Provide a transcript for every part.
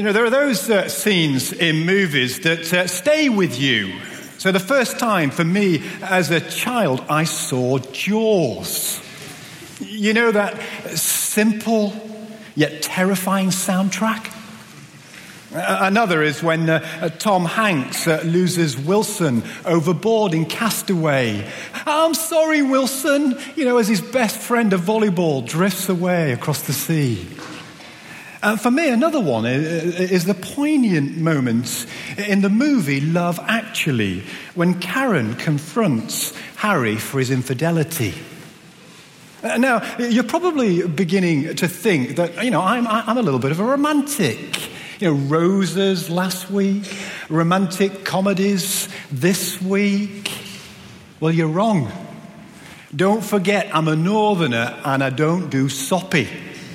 You know, there are those scenes in movies that stay with you. So the first time for me as a child, I saw Jaws. You know, that simple yet terrifying soundtrack? Another is when Tom Hanks loses Wilson overboard in Castaway. I'm sorry, Wilson, you know, as his best friend of volleyball drifts away across the sea. For me, another one is the poignant moment in the movie Love Actually, when Karen confronts Harry for his infidelity. Now, you're probably beginning to think that, you know, I'm a little bit of a romantic. You know, roses last week, romantic comedies this week. Well, you're wrong. Don't forget, I'm a northerner and I don't do soppy.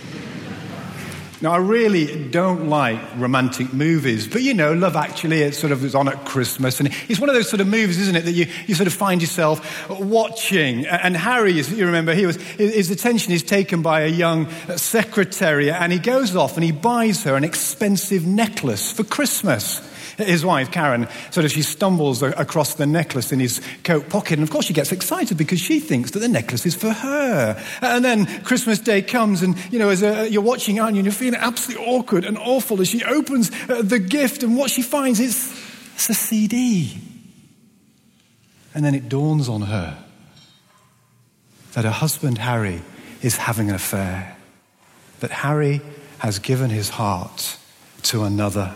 Now, I really don't like romantic movies, but you know, Love Actually, it sort of is on at Christmas, and it's one of those sort of movies, isn't it, that you sort of find yourself watching. And Harry, as you remember, his attention is taken by a young secretary, and he goes off and he buys her an expensive necklace for Christmas. His wife, Karen, she stumbles across the necklace in his coat pocket. And of course she gets excited because she thinks that the necklace is for her. And then Christmas Day comes and, you know, as you're watching, aren't you, and you're feeling absolutely awkward and awful as she opens the gift. And what she finds is it's a CD. And then it dawns on her that her husband, Harry, is having an affair. That Harry has given his heart to another.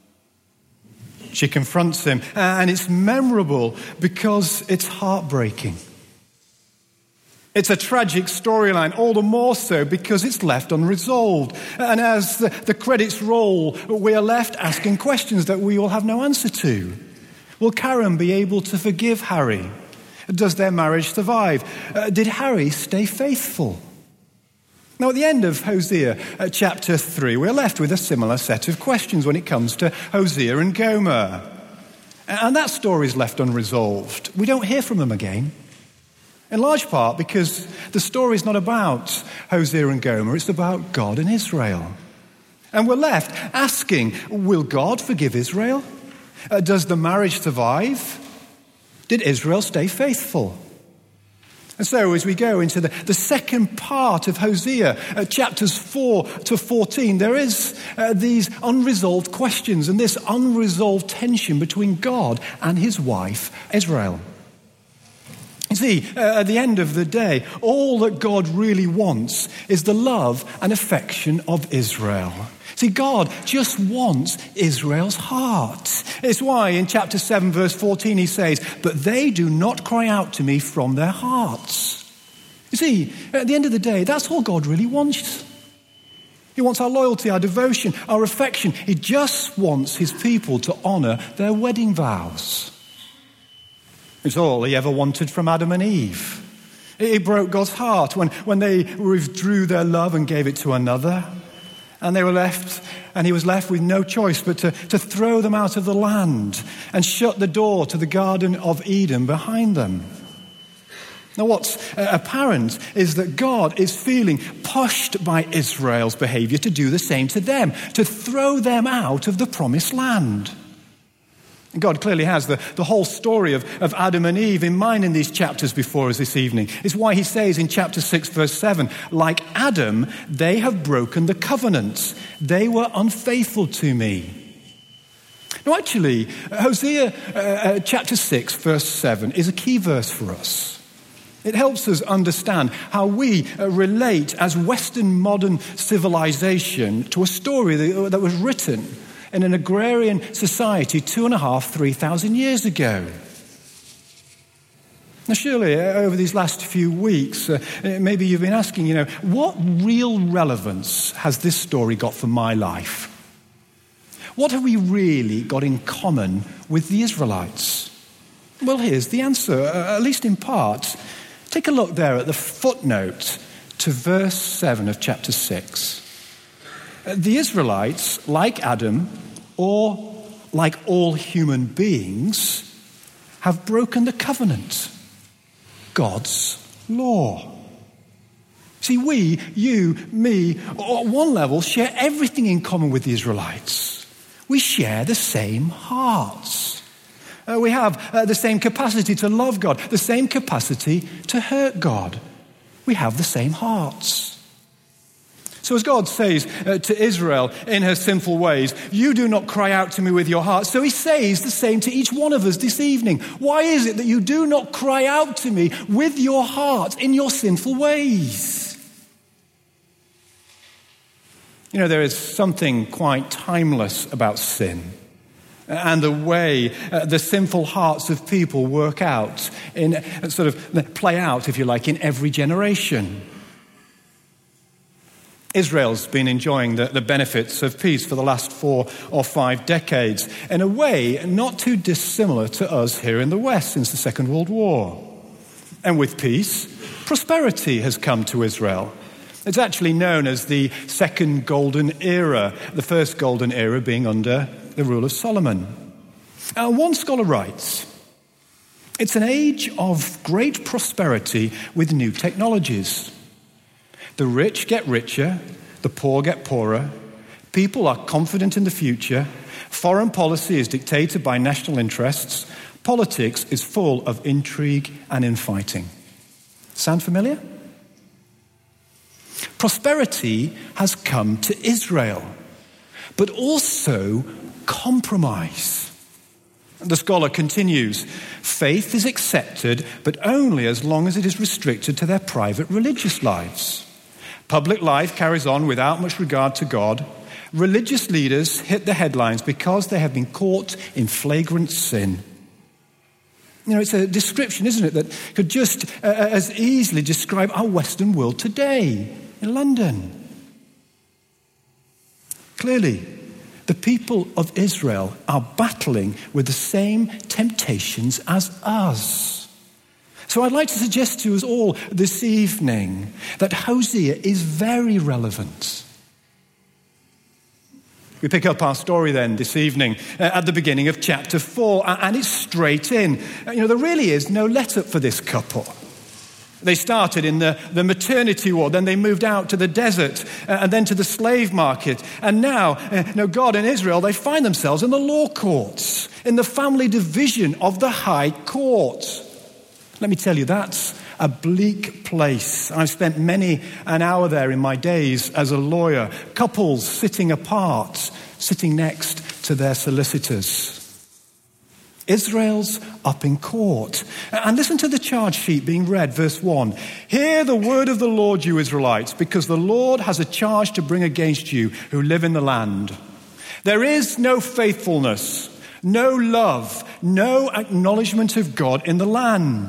She confronts him, and it's memorable because it's heartbreaking. It's a tragic storyline, all the more so because it's left unresolved. And as the credits roll, we are left asking questions that we all have no answer to. Will Karen be able to forgive Harry? Does their marriage survive? Did Harry stay faithful? Now, at the end of Hosea chapter 3, we're left with a similar set of questions when it comes to Hosea and Gomer. And that story is left unresolved. We don't hear from them again. In large part because the story is not about Hosea and Gomer, it's about God and Israel. And we're left asking, will God forgive Israel? Does the marriage survive? Did Israel stay faithful? And so as we go into the second part of Hosea, chapters 4 to 14, there is these unresolved questions and this unresolved tension between God and his wife, Israel. You see, at the end of the day, all that God really wants is the love and affection of Israel. See, God just wants Israel's heart. It's why in chapter 7, verse 14, he says, "But they do not cry out to me from their hearts." You see, at the end of the day, that's all God really wants. He wants our loyalty, our devotion, our affection. He just wants his people to honor their wedding vows. It's all he ever wanted from Adam and Eve. It broke God's heart when they withdrew their love and gave it to another. And he was left with no choice but to throw them out of the land and shut the door to the Garden of Eden behind them. Now, what's apparent is that God is feeling pushed by Israel's behavior to do the same to them, to throw them out of the promised land. God clearly has the whole story of Adam and Eve in mind in these chapters before us this evening. It's why he says in chapter 6, verse 7, "Like Adam, they have broken the covenant. They were unfaithful to me." Now, actually, Hosea chapter 6, verse 7 is a key verse for us. It helps us understand how we relate as Western modern civilization to a story that was written in an agrarian society 2,500-3,000 years ago. Now, surely, over these last few weeks, maybe you've been asking, what real relevance has this story got for my life? What have we really got in common with the Israelites? Well, here's the answer, at least in part. Take a look there at the footnote to verse 7 of chapter 6. The Israelites, like Adam, or like all human beings, have broken the covenant, God's law. See, we, you, me, at one level, share everything in common with the Israelites. We share the same hearts. We have the same capacity to love God, the same capacity to hurt God. We have the same hearts. So as God says to Israel in her sinful ways, you do not cry out to me with your heart. So he says the same to each one of us this evening. Why is it that you do not cry out to me with your heart in your sinful ways? You know, there is something quite timeless about sin and the way the sinful hearts of people work out, play out, if you like, in every generation. Israel's been enjoying the benefits of peace for the last 4 or 5 decades, in a way not too dissimilar to us here in the West since the Second World War. And with peace, prosperity has come to Israel. It's actually known as the Second Golden Era, the first Golden Era being under the rule of Solomon. One scholar writes, it's an age of great prosperity with new technologies. The rich get richer, the poor get poorer, people are confident in the future, foreign policy is dictated by national interests, politics is full of intrigue and infighting. Sound familiar? Prosperity has come to Israel, but also compromise. The scholar continues, faith is accepted, but only as long as it is restricted to their private religious lives. Public life carries on without much regard to God. Religious leaders hit the headlines because they have been caught in flagrant sin. You know, it's a description, isn't it, that could just as easily describe our Western world today in London. Clearly, the people of Israel are battling with the same temptations as us. So I'd like to suggest to us all this evening that Hosea is very relevant. We pick up our story then this evening at the beginning of chapter 4, and it's straight in. You know, there really is no let-up for this couple. They started in the maternity ward, then they moved out to the desert, and then to the slave market. And now, God and Israel, they find themselves in the law courts, in the family division of the high court. Let me tell you, that's a bleak place. I've spent many an hour there in my days as a lawyer. Couples sitting apart, sitting next to their solicitors. Israel's up in court. And listen to the charge sheet being read, verse 1. Hear the word of the Lord, you Israelites, because the Lord has a charge to bring against you who live in the land. There is no faithfulness, no love, no acknowledgement of God in the land.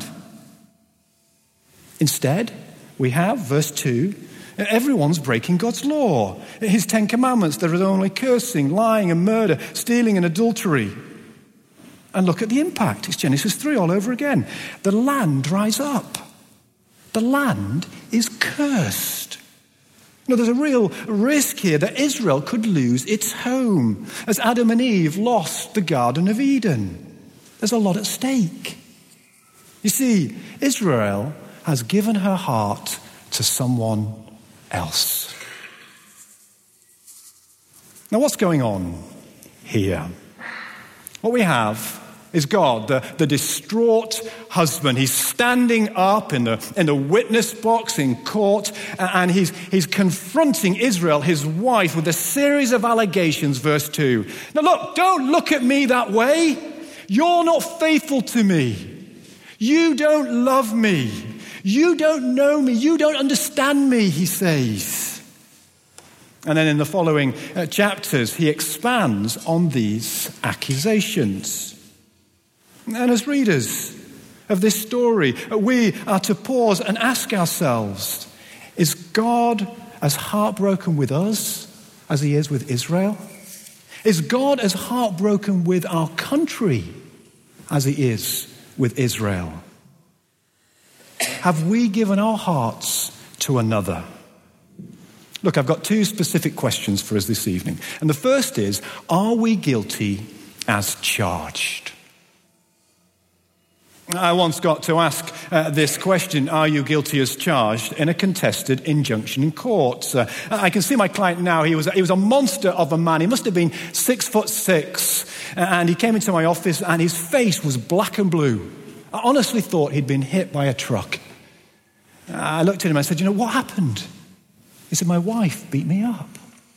Instead, we have, verse 2, everyone's breaking God's law. His 10 commandments, there is only cursing, lying and murder, stealing and adultery. And look at the impact. It's Genesis 3 all over again. The land dries up. The land is cursed. There's a real risk here that Israel could lose its home, as Adam and Eve lost the Garden of Eden. There's a lot at stake. You see, Israel has given her heart to someone else. Now, what's going on here? What we have is God, the distraught husband. He's standing up in the witness box in court, and he's confronting Israel, his wife, with a series of allegations, verse 2. Now look, don't look at me that way. You're not faithful to me. You don't love me. You don't know me. You don't understand me, he says. And then in the following chapters, he expands on these accusations. And as readers of this story, we are to pause and ask ourselves, is God as heartbroken with us as he is with Israel? Is God as heartbroken with our country as he is with Israel? Have we given our hearts to another? Look, I've got 2 specific questions for us this evening. And the first is, are we guilty as charged? I once got to ask this question, are you guilty as charged, in a contested injunction in court. I can see my client now. He was a monster of a man. He must have been 6'6", and he came into my office and his face was black and blue. I honestly thought he'd been hit by a truck. I looked at him and I said, what happened? He said, my wife beat me up.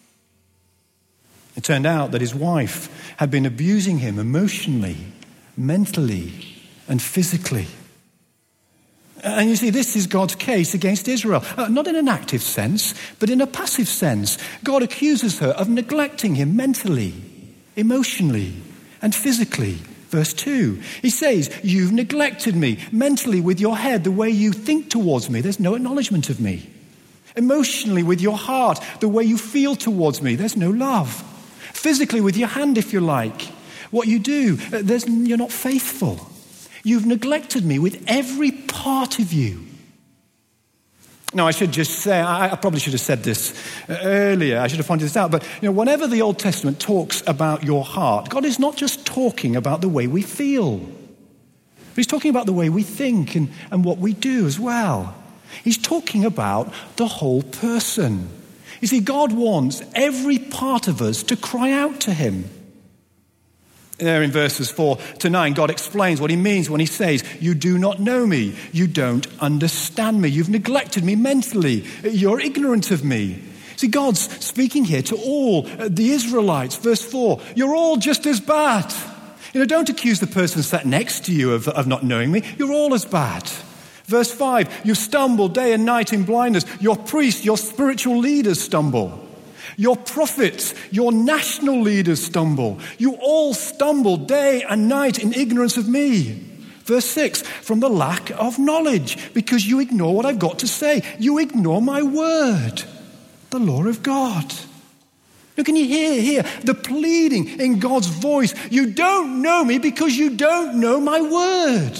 It turned out that his wife had been abusing him emotionally, mentally, and physically. And you see, this is God's case against Israel. Not in an active sense, but in a passive sense. God accuses her of neglecting him mentally, emotionally, and physically. Verse 2, he says, you've neglected me mentally with your head, the way you think towards me. There's no acknowledgement of me. Emotionally with your heart, the way you feel towards me. There's no love. Physically with your hand, if you like. What you do, you're not faithful. You've neglected me with every part of you. Now, I should just say, I probably should have said this earlier. I should have pointed this out. But, whenever the Old Testament talks about your heart, God is not just talking about the way we feel. But he's talking about the way we think and what we do as well. He's talking about the whole person. You see, God wants every part of us to cry out to him. There in verses 4 to 9, God explains what he means when he says, you do not know me, you don't understand me, you've neglected me mentally, you're ignorant of me. See, God's speaking here to all the Israelites. Verse 4, you're all just as bad. Don't accuse the person sat next to you of not knowing me, you're all as bad. Verse 5, you stumble day and night in blindness, your priests, your spiritual leaders stumble. Your prophets, your national leaders stumble. You all stumble day and night in ignorance of me. Verse 6, from the lack of knowledge, because you ignore what I've got to say. You ignore my word, the law of God. Now, can you hear here the pleading in God's voice? You don't know me because you don't know my word.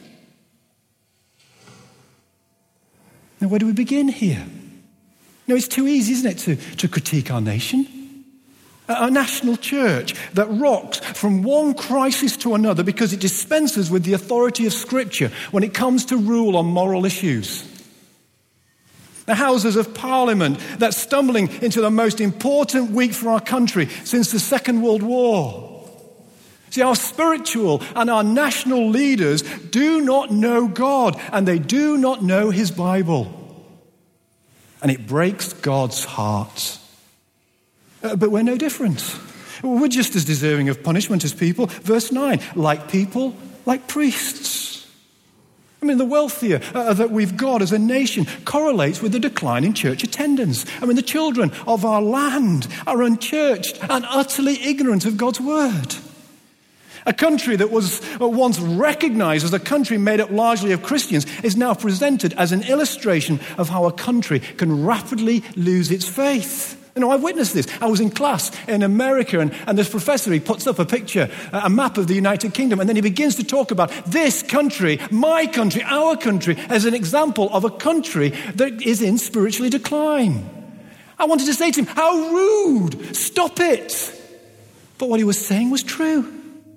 Now, where do we begin here? It's too easy, isn't it, to critique our nation? A national church that rocks from one crisis to another because it dispenses with the authority of Scripture when it comes to rule on moral issues. The Houses of Parliament that's stumbling into the most important week for our country since the Second World War. See, our spiritual and our national leaders do not know God, and they do not know his Bible. And it breaks God's heart. But we're no different. We're just as deserving of punishment as people. Verse 9, like people, like priests. The welfare that we've got as a nation correlates with the decline in church attendance. The children of our land are unchurched and utterly ignorant of God's word. A country that was once recognized as a country made up largely of Christians is now presented as an illustration of how a country can rapidly lose its faith. I've witnessed this. I was in class in America, and this professor, he puts up a picture, a map of the United Kingdom, and then he begins to talk about this country, my country, our country, as an example of a country that is in spiritual decline. I wanted to say to him, how rude! Stop it! But what he was saying was true.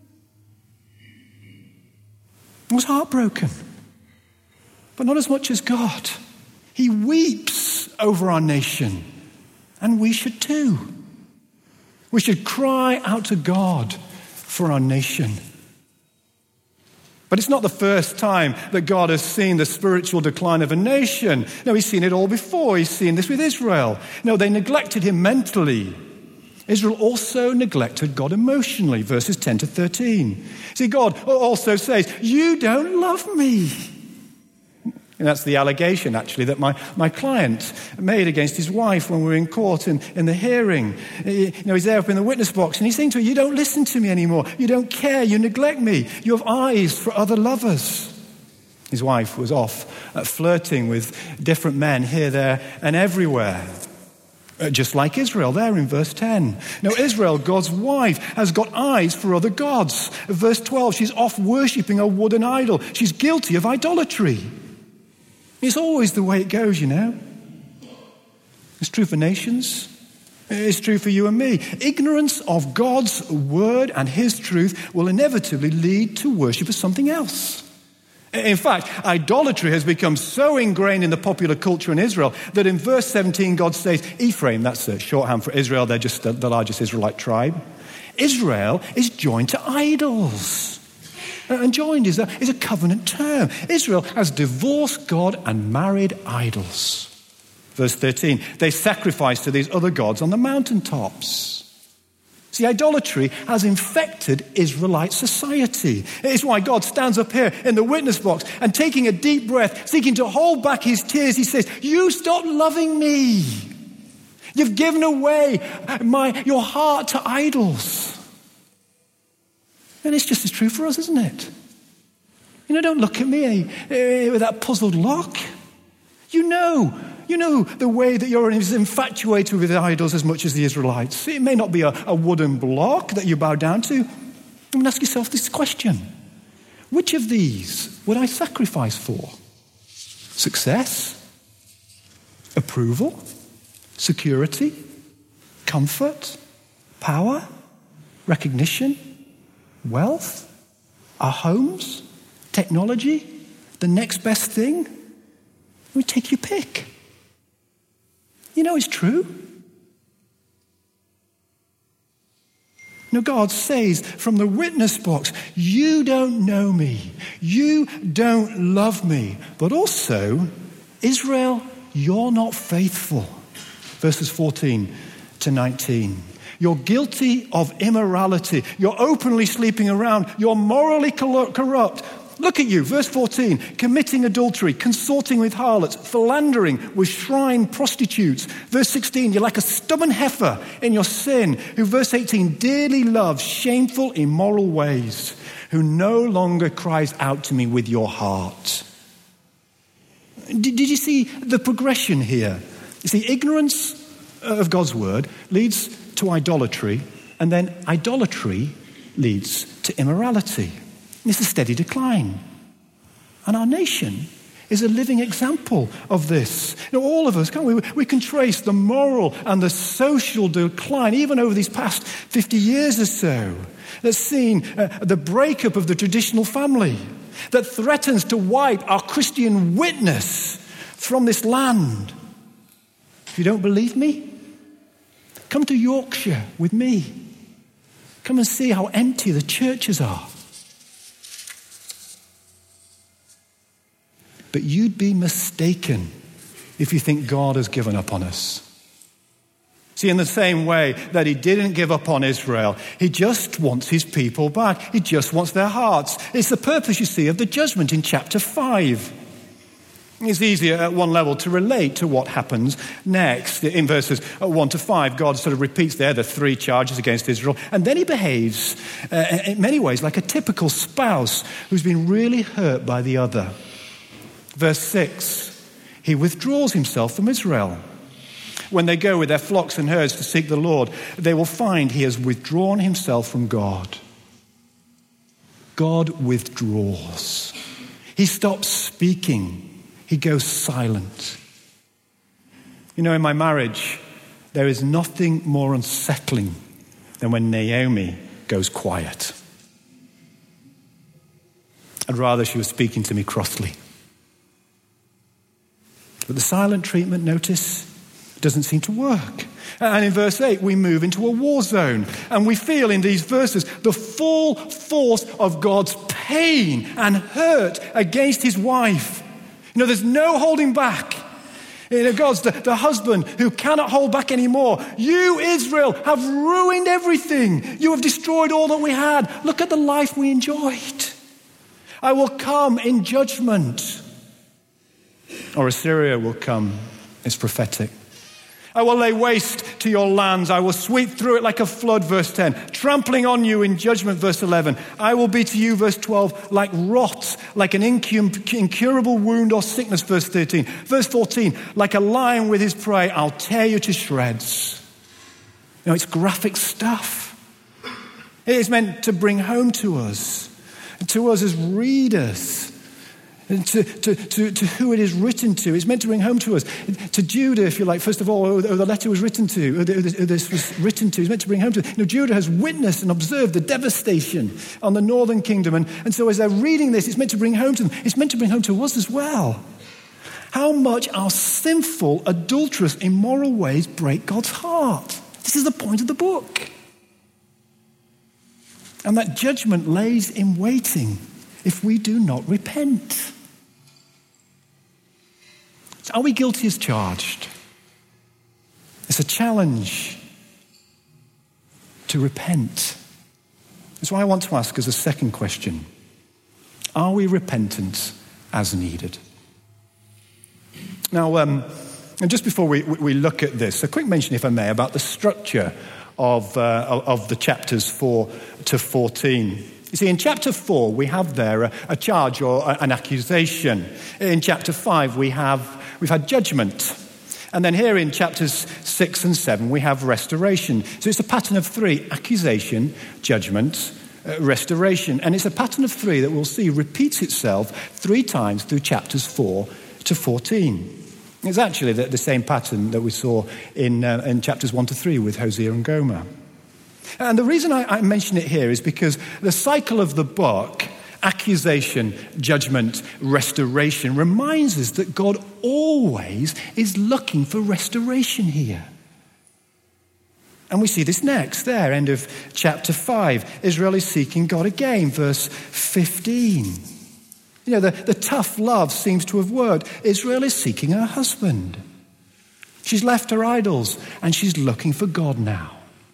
I was heartbroken, but not as much as God. He weeps over our nation, and we should too. We should cry out to God for our nation. But it's not the first time that God has seen the spiritual decline of a nation. No, he's seen it all before. He's seen this with Israel. No, they neglected him mentally. Israel also neglected God emotionally, verses 10 to 13. See, God also says, you don't love me. And that's the allegation, actually, that my client made against his wife when we were in court in the hearing. He's there up in the witness box, and he's saying to her, you don't listen to me anymore. You don't care. You neglect me. You have eyes for other lovers. His wife was off flirting with different men here, there, and everywhere. Just like Israel, there in verse 10. Now, Israel, God's wife, has got eyes for other gods. Verse 12, she's off worshipping a wooden idol. She's guilty of idolatry. It's always the way it goes, It's true for nations. It's true for you and me. Ignorance of God's word and his truth will inevitably lead to worship of something else. In fact, idolatry has become so ingrained in the popular culture in Israel that in verse 17 God says, Ephraim, that's a shorthand for Israel, they're just the largest Israelite tribe. Israel is joined to idols. And joined is a covenant term. Israel has divorced God and married idols. Verse 13, they sacrifice to these other gods on the mountaintops. See, idolatry has infected Israelite society. It's why God stands up here in the witness box and taking a deep breath, seeking to hold back his tears, he says, you stop loving me. You've given away your heart to idols. And it's just as true for us, isn't it? Don't look at me with that puzzled look. You know the way that you're as infatuated with idols as much as the Israelites. It may not be a wooden block that you bow down to. I mean, ask yourself this question. Which of these would I sacrifice for? Success? Approval? Security? Comfort? Power? Recognition? Wealth? Our homes? Technology? The next best thing? We take your pick. It's true. God says from the witness box, you don't know me. You don't love me. But also, Israel, you're not faithful. Verses 14 to 19. You're guilty of immorality. You're openly sleeping around. You're morally corrupt. Look at you, verse 14, committing adultery, consorting with harlots, philandering with shrine prostitutes. Verse 16, you're like a stubborn heifer in your sin, who, verse 18, dearly loves shameful, immoral ways, who no longer cries out to me with your heart. Did you see the progression here? You see, ignorance of God's word leads to idolatry, and then idolatry leads to immorality. It's a steady decline. And our nation is a living example of this. All of us, can't we? We can trace the moral and the social decline, even over these past 50 years or so, that's seen the breakup of the traditional family, that threatens to wipe our Christian witness from this land. If you don't believe me, come to Yorkshire with me. Come and see how empty the churches are. But you'd be mistaken if you think God has given up on us. See, in the same way that he didn't give up on Israel, he just wants his people back. He just wants their hearts. It's the purpose, you see, of the judgment in chapter 5. It's easier at one level to relate to what happens next. In verses 1 to 5, God sort of repeats there the three charges against Israel. And then he behaves in many ways like a typical spouse who's been really hurt by the other. Verse 6, he withdraws himself from Israel. When they go with their flocks and herds to seek the Lord, they will find he has withdrawn himself from God. God withdraws. He stops speaking. He goes silent. In my marriage, there is nothing more unsettling than when Naomi goes quiet. I'd rather she was speaking to me crossly. But the silent treatment, notice, doesn't seem to work. And in verse 8, we move into a war zone. And we feel in these verses the full force of God's pain and hurt against his wife. There's no holding back. God's the husband who cannot hold back anymore. You, Israel, have ruined everything. You have destroyed all that we had. Look at the life we enjoyed. I will come in judgment. Or Assyria will come. It's prophetic. I will lay waste to your lands. I will sweep through it like a flood, verse 10. Trampling on you in judgment, verse 11. I will be to you, verse 12, like rot, like an incurable wound or sickness, verse 13. Verse 14, like a lion with his prey, I'll tear you to shreds. It's graphic stuff. It is meant to bring home to us as readers, And to who it is written to. It's meant to bring home to us. To Judah, if you like, first of all, who the letter was written to, who this was written to, it's meant to bring home to. Judah has witnessed and observed the devastation on the northern kingdom. And so as they're reading this, it's meant to bring home to them. It's meant to bring home to us as well. How much our sinful, adulterous, immoral ways break God's heart. This is the point of the book. And that judgment lays in waiting if we do not repent. So are we guilty as charged? It's a challenge to repent. That's why I want to ask as a second question. Are we repentant as needed? Now, and just before we look at this, a quick mention, if I may, about the structure of the chapters 4 to 14. You see, in chapter 4, we have there a charge or an accusation. In chapter 5, we've had judgment. And then here in chapters 6 and 7, we have restoration. So it's a pattern of 3, accusation, judgment, restoration. And it's a pattern of 3 that we'll see repeats itself 3 times through chapters 4 to 14. It's actually the same pattern that we saw in chapters 1 to 3 with Hosea and Gomer. And the reason I mention it here is because the cycle of the book, accusation, judgment, restoration, reminds us that God always is looking for restoration here. And we see this next, there, end of chapter 5. Israel is seeking God again, verse 15. You know, the tough love seems to have worked. Israel is seeking her husband. She's left her idols, and she's looking for God now.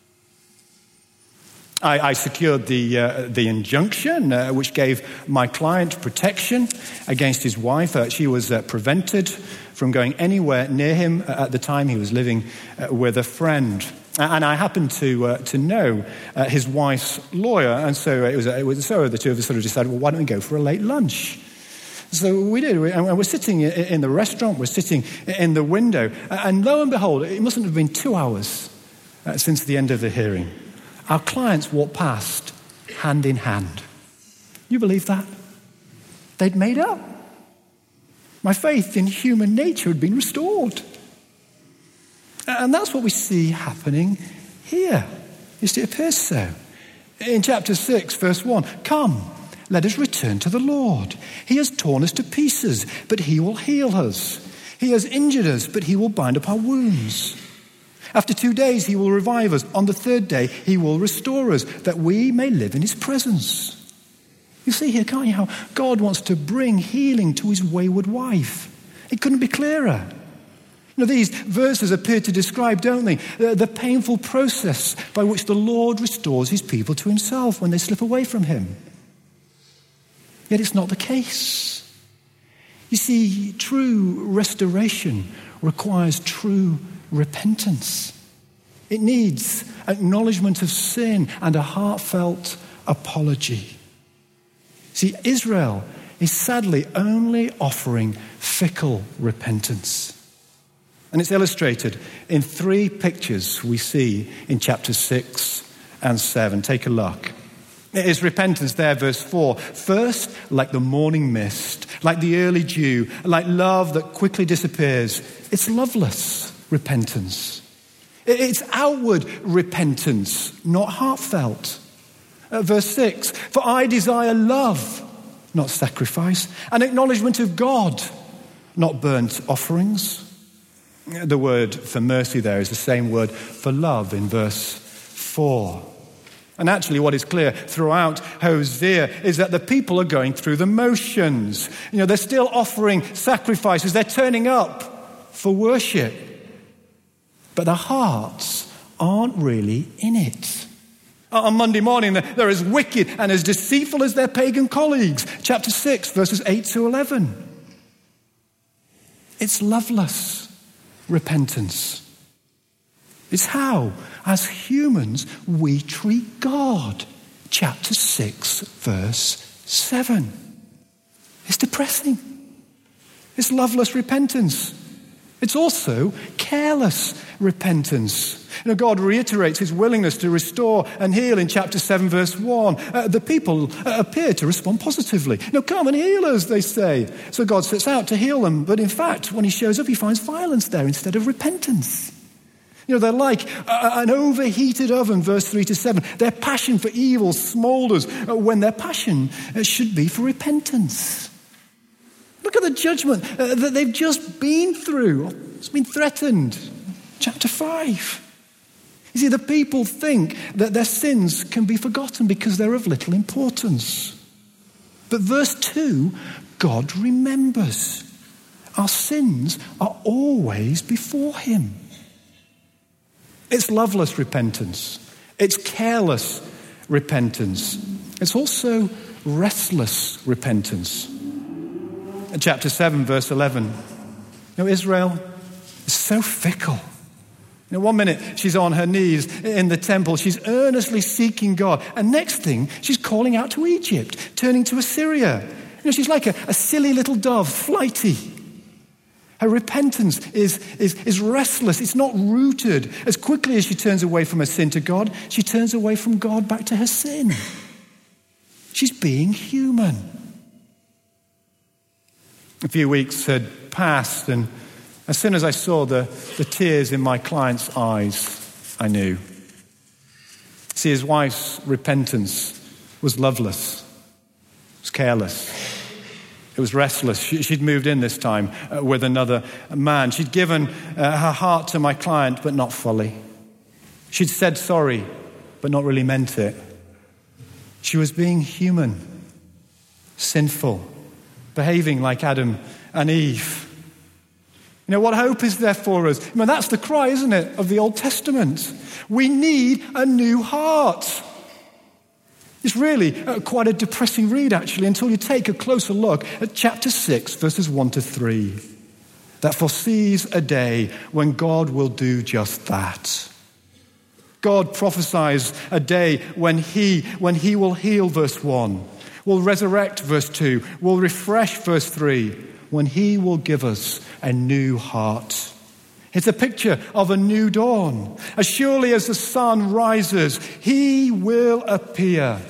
I secured the injunction, which gave my client protection against his wife. She was prevented from going anywhere near him at the time. He was living with a friend. And I happened to know his wife's lawyer, and so it was so the two of us sort of decided, well, why don't we go for a late lunch? So we did, and we're sitting in the restaurant, we're sitting in the window, and lo and behold, it mustn't have been 2 hours since the end of the hearing. Our clients walked past, hand in hand. You believe that? They'd made up. My faith in human nature had been restored. And that's what we see happening here. It appears so. In chapter 6, verse 1, come, let us return to the Lord. He has torn us to pieces, but he will heal us. He has injured us, but he will bind up our wounds. After 2 days, he will revive us. On the 3rd day, he will restore us, that we may live in his presence. You see here, can't you, how God wants to bring healing to his wayward wife? It couldn't be clearer. You know, these verses appear to describe, don't they, the painful process by which the Lord restores his people to himself when they slip away from him. Yet it's not the case. You see, true restoration requires true repentance. It needs acknowledgement of sin and a heartfelt apology. See, Israel is sadly only offering fickle repentance. And it's illustrated in 3 pictures we see in chapters 6 and 7. Take a look. It is repentance there, verse 4. First, like the morning mist, like the early dew, like love that quickly disappears. It's loveless repentance. It's outward repentance, not heartfelt. Verse 6, for I desire love, not sacrifice, an acknowledgement of God, not burnt offerings. The word for mercy there is the same word for love in verse 4. And actually what is clear throughout Hosea is that the people are going through the motions. You know, they're still offering sacrifices. They're turning up for worship. But their hearts aren't really in it. On Monday morning, they're as wicked and as deceitful as their pagan colleagues. Chapter 6, verses 8 to 11. It's loveless repentance. It's how, as humans, we treat God. Chapter 6, verse 7. It's depressing. It's loveless repentance. It's also careless repentance. God reiterates his willingness to restore and heal in chapter 7, verse 1. The people appear to respond positively. Come and heal us, they say. So God sets out to heal them. But in fact, when he shows up, he finds violence there instead of repentance. They're like an overheated oven, verse 3 to 7. Their passion for evil smolders when their passion should be for repentance. Look at the judgment that they've just been through. It's been threatened. Chapter 5. You see, the people think that their sins can be forgotten because they're of little importance. But verse 2, God remembers. Our sins are always before him. It's loveless repentance. It's careless repentance. It's also restless repentance. In chapter 7, verse 11, Israel is so fickle. 1 minute she's on her knees in the temple. She's earnestly seeking God. And next thing, she's calling out to Egypt, turning to Assyria. She's like a silly little dove, flighty. Her repentance is restless. It's not rooted. As quickly as she turns away from her sin to God, she turns away from God back to her sin. She's being human. A few weeks had passed, and as soon as I saw the tears in my client's eyes, I knew. See, his wife's repentance was loveless. It was careless. It was restless. She'd moved in this time with another man. She'd given her heart to my client, but not fully. She'd said sorry, but not really meant it. She was being human, sinful, behaving like Adam and Eve. What hope is there for us? That's the cry, isn't it, of the Old Testament? We need a new heart. It's really quite a depressing read, actually, until you take a closer look at chapter 6, verses 1 to 3, that foresees a day when God will do just that. God prophesies a day when he will heal, verse 1, will resurrect, verse 2, will refresh, verse 3, when he will give us a new heart. It's a picture of a new dawn. As surely as the sun rises, he will appear.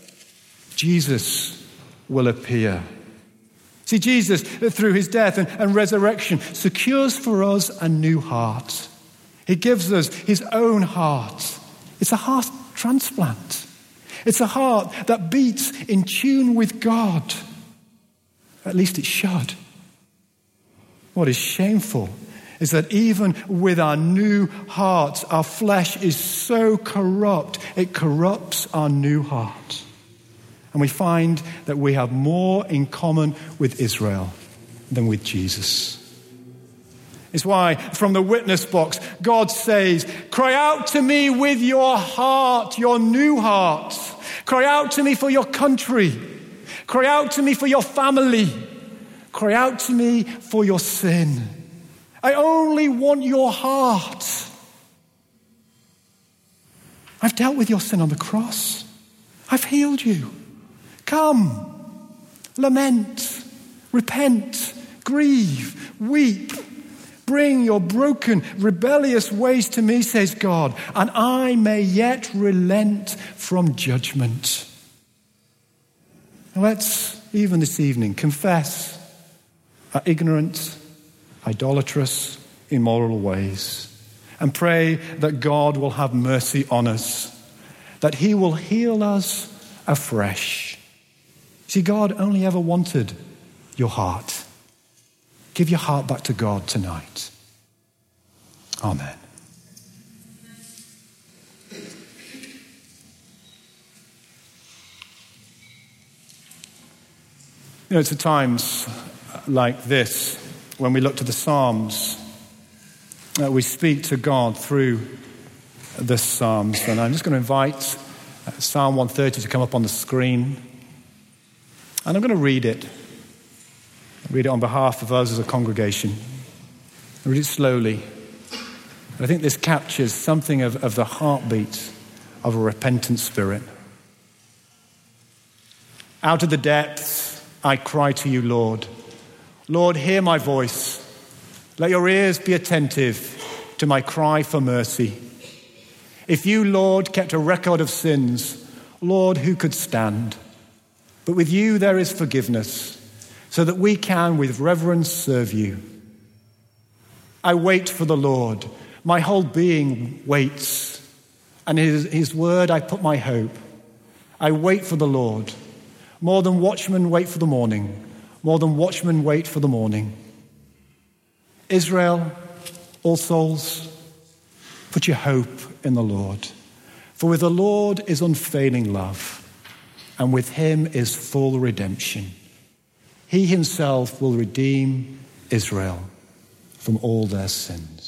Jesus will appear. See, Jesus, through his death and resurrection, secures for us a new heart. He gives us his own heart. It's a heart transplant. It's a heart that beats in tune with God. At least it should. What is shameful is that even with our new hearts, our flesh is so corrupt, it corrupts our new heart. And we find that we have more in common with Israel than with Jesus. It's why from the witness box, God says, cry out to me with your heart, your new heart. Cry out to me for your country. Cry out to me for your family. Cry out to me for your sin. I only want your heart. I've dealt with your sin on the cross. I've healed you. Come, lament, repent, grieve, weep. Bring your broken, rebellious ways to me, says God, and I may yet relent from judgment. Now let's, even this evening, confess our ignorant, idolatrous, immoral ways, and pray that God will have mercy on us, that he will heal us afresh. See, God only ever wanted your heart. Give your heart back to God tonight. Amen. It's at times like this, when we look to the Psalms, we speak to God through the Psalms. And I'm just going to invite Psalm 130 to come up on the screen. And I'm going to read it. I'll read it on behalf of us as a congregation. I'll read it slowly. I think this captures something of the heartbeat of a repentant spirit. Out of the depths, I cry to you, Lord. Lord, hear my voice. Let your ears be attentive to my cry for mercy. If you, Lord, kept a record of sins, Lord, who could stand? But with you there is forgiveness, so that we can with reverence serve you. I wait for the Lord. My whole being waits, and in his word I put my hope. I wait for the Lord. More than watchmen wait for the morning. More than watchmen wait for the morning. Israel, all souls, put your hope in the Lord. For with the Lord is unfailing love, and with him is full redemption. He himself will redeem Israel from all their sins.